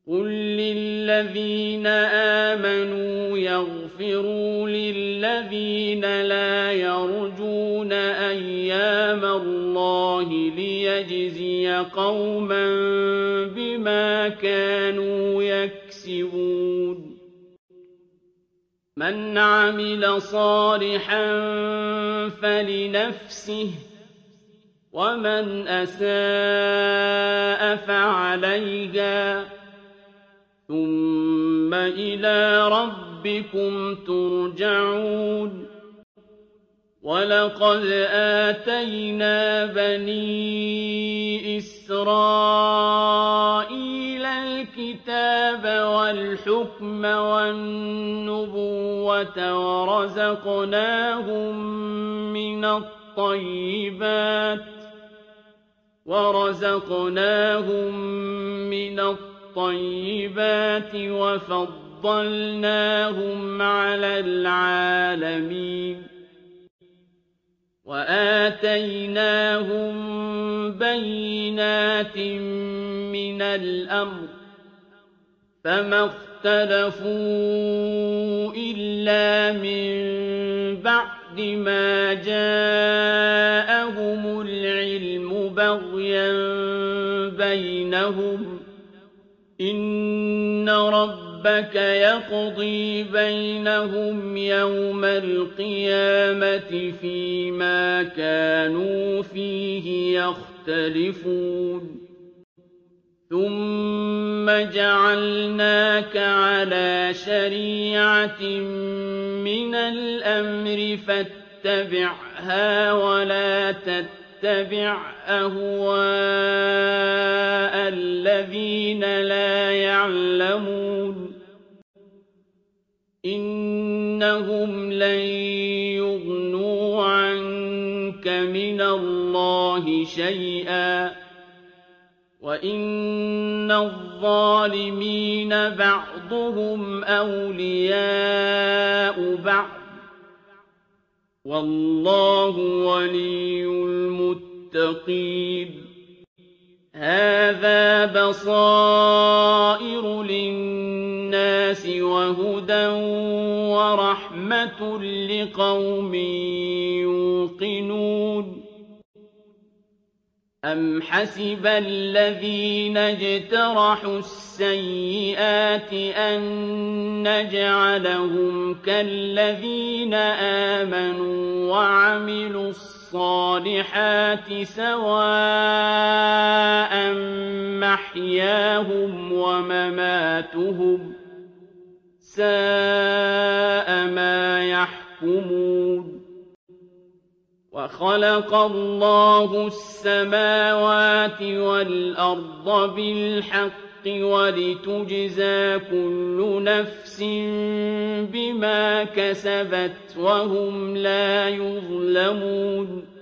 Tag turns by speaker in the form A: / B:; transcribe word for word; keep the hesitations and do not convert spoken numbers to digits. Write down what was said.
A: قل للذين آمنوا يغفروا للذين لا يرجون أيام الله ليجزي قوما بما كانوا يكسبون من عمل صالحا فلنفسه ومن أساء فعليها ثم إلى ربكم ترجعون ولقد آتينا بني إسرائيل الكتاب والحكم والنبوة ورزقناهم من الطيبات ورزقناهم من الطيبات وفضلناهم على العالمين وآتيناهم بينات من الأمر فما اختلفوا إلا من بعد ما جاءهم العلم بغيا بينهم إن ربك يقضي بينهم يوم القيامة فيما كانوا فيه يختلفون ثم جعلناك على شريعة من الأمر فاتبعها ولا تتبع أهواء الذين لا يعلمون إنهم لن يغنوا عنك من الله شيئا وإن الظالمين بعضهم أولياء بعض والله ولي المتقين هذا بصائر للناس وهدى ورحمة لقوم يوقنون أم حسب الذين اجترحوا السيئات أن نجعلهم كالذين آمنوا وعملوا الصالحات سواء محياهم ومماتهم ساء ما يحكمون وخلق الله السماوات والأرض بالحق ولتجزى كل نفس بما كسبت وهم لا يظلمون